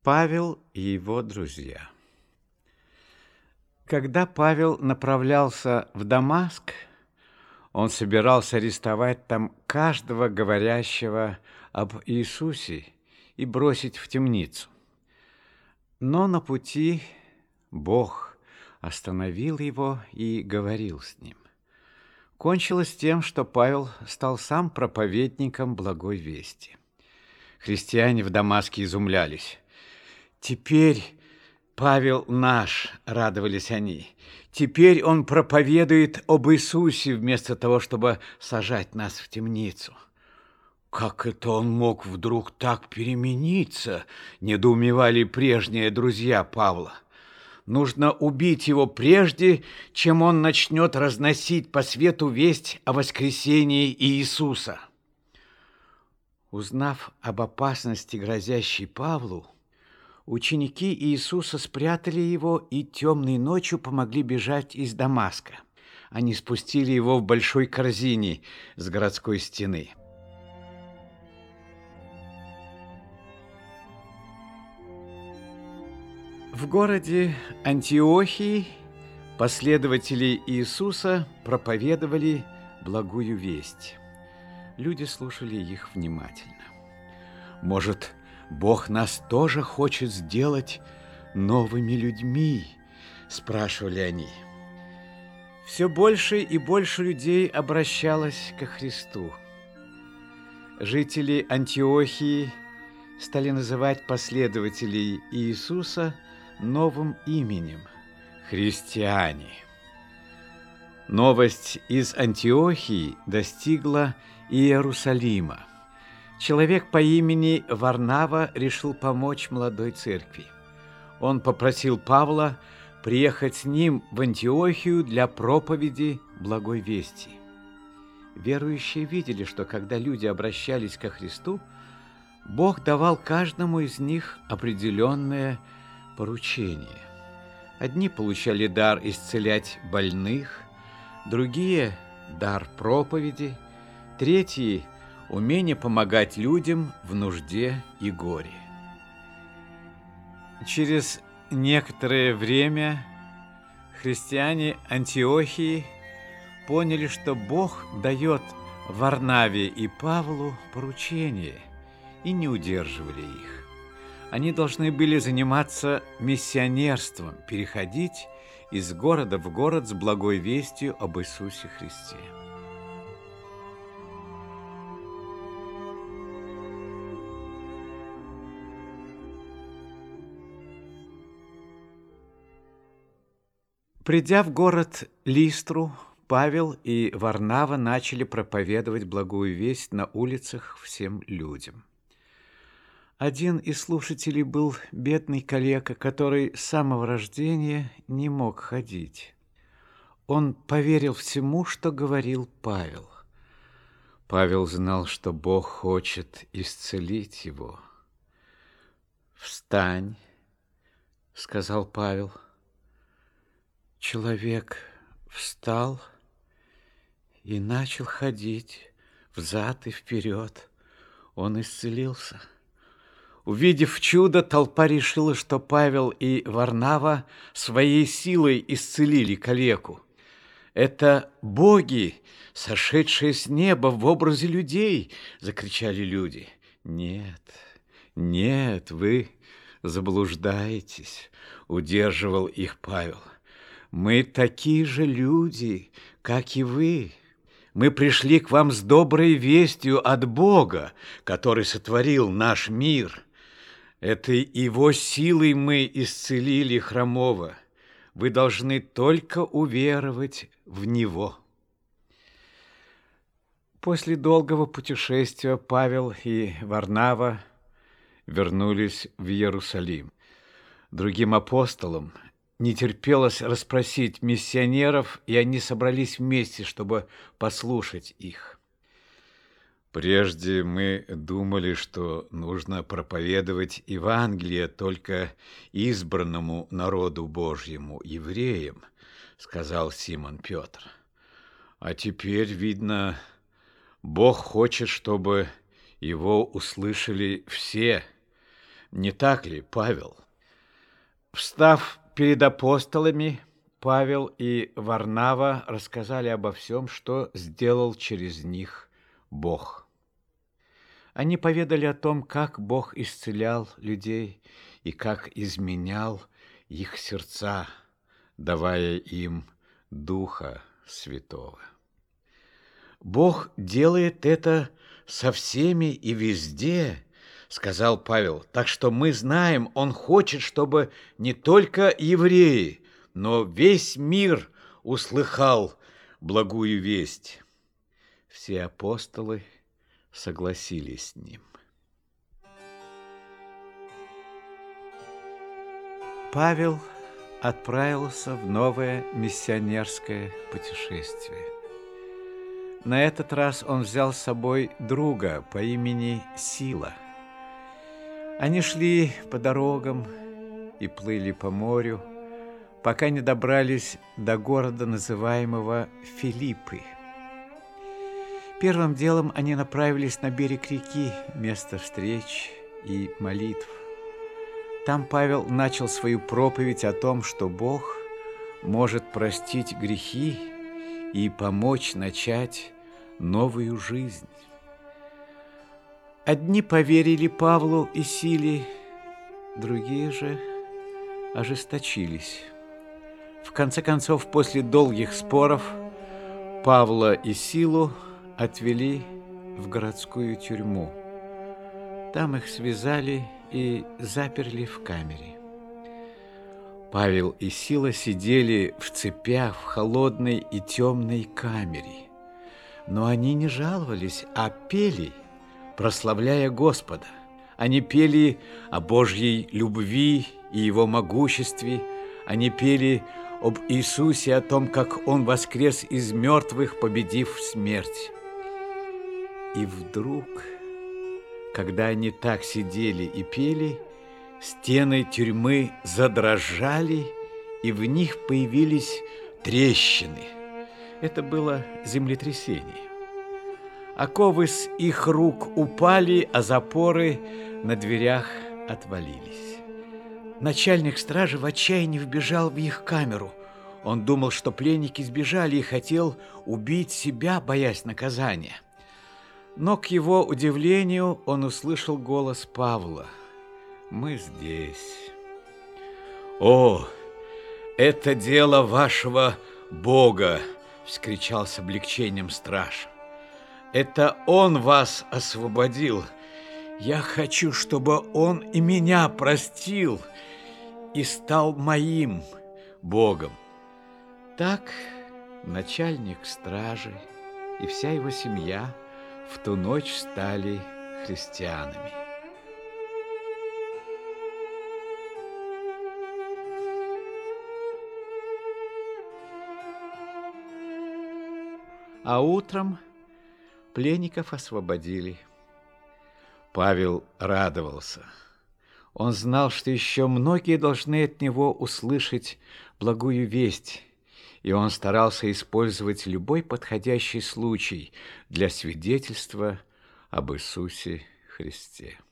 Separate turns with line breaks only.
Павел и его друзья. Когда Павел направлялся в Дамаск, он собирался арестовать там каждого говорящего об Иисусе и бросить в темницу. Но на пути Бог остановил его и говорил с ним. Кончилось тем, что Павел стал сам проповедником благой вести. Христиане в Дамаске изумлялись. «Теперь Павел наш», — радовались они, — «теперь он проповедует об Иисусе вместо того, чтобы сажать нас в темницу». «Как это он мог вдруг так перемениться?» — недоумевали прежние друзья Павла. «Нужно убить его прежде, чем он начнет разносить по свету весть о воскресении Иисуса». Узнав об опасности, грозящей Павлу, ученики Иисуса спрятали его и темной ночью помогли бежать из Дамаска. Они спустили его в большой корзине с городской стены. В городе Антиохии последователи Иисуса проповедовали благую весть. Люди слушали их внимательно. «Может, Бог нас тоже хочет сделать новыми людьми?» – спрашивали они. Все больше и больше людей обращалось ко Христу. Жители Антиохии стали называть последователей Иисуса новым именем – христиане. Новость из Антиохии достигла Иерусалима. Человек по имени Варнава решил помочь молодой церкви. Он попросил Павла приехать с ним в Антиохию для проповеди благой вести. Верующие видели, что когда люди обращались ко Христу, Бог давал каждому из них определенное поручение. Одни получали дар исцелять больных, другие – дар проповеди, третьи – умение помогать людям в нужде и горе. Через некоторое время христиане Антиохии поняли, что Бог дает Варнаве и Павлу поручение, и не удерживали их. Они должны были заниматься миссионерством, переходить из города в город с благой вестью об Иисусе Христе. Придя в город Листру, Павел и Варнава начали проповедовать благую весть на улицах всем людям. Один из слушателей был бедный калека, который с самого рождения не мог ходить. Он поверил всему, что говорил Павел. Павел знал, что Бог хочет исцелить его. «Встань», — сказал Павел. Человек встал и начал ходить взад и вперед. Он исцелился. Увидев чудо, толпа решила, что Павел и Варнава своей силой исцелили калеку. «Это боги, сошедшие с неба в образе людей!» – закричали люди. «Нет, нет, вы заблуждаетесь», – удерживал их Павел. «Мы такие же люди, как и вы. Мы пришли к вам с доброй вестью от Бога, который сотворил наш мир. Этой Его силой мы исцелили хромого. Вы должны только уверовать в Него». После долгого путешествия Павел и Варнава вернулись в Иерусалим. Другим апостолам не терпелось расспросить миссионеров, и они собрались вместе, чтобы послушать их. «Прежде мы думали, что нужно проповедовать Евангелие только избранному народу Божьему, евреям», — сказал Симон Петр. «А теперь, видно, Бог хочет, чтобы его услышали все, Не так ли, Павел? Встав перед апостолами, Павел и Варнава рассказали обо всем, что сделал через них Бог. Они поведали о том, как Бог исцелял людей и как изменял их сердца, давая им Духа Святого. Бог делает это со всеми и везде, сказал Павел. Так что мы знаем, Он хочет, чтобы не только евреи, но весь мир услыхал благую весть. Все апостолы согласились с ним. Павел отправился в новое миссионерское путешествие. На этот раз он взял с собой друга по имени Сила. Они шли по дорогам и плыли по морю, пока не добрались до города, называемого Филиппы. Первым делом они направились на берег реки, место встреч и молитв. Там Павел начал свою проповедь о том, что Бог может простить грехи и помочь начать новую жизнь. Одни поверили Павлу и Силе, другие же ожесточились. В конце концов, после долгих споров, Павла и Силу отвели в городскую тюрьму. Там их связали и заперли в камере. Павел и Сила сидели в цепях в холодной и темной камере. Но они не жаловались, а пели, прославляя Господа. Они пели о Божьей любви и Его могуществе. Они пели об Иисусе, о том, как Он воскрес из мертвых, победив смерть. И вдруг, когда они так сидели и пели, стены тюрьмы задрожали, и в них появились трещины. Это было землетрясение. Оковы с их рук упали, а запоры на дверях отвалились. Начальник стражи в отчаянии вбежал в их камеру. Он думал, что пленники сбежали и хотел убить себя, боясь наказания. Но, к его удивлению, он услышал голос Павла. «Мы здесь». «О, это дело вашего Бога!» — вскричал с облегчением страж. «Это Он вас освободил. Я хочу, чтобы Он и меня простил и стал моим Богом». Так начальник стражи и вся его семья в ту ночь стали христианами. А утром пленников освободили. Павел радовался. Он знал, что еще многие должны от него услышать благую весть, и он старался использовать любой подходящий случай для свидетельства об Иисусе Христе.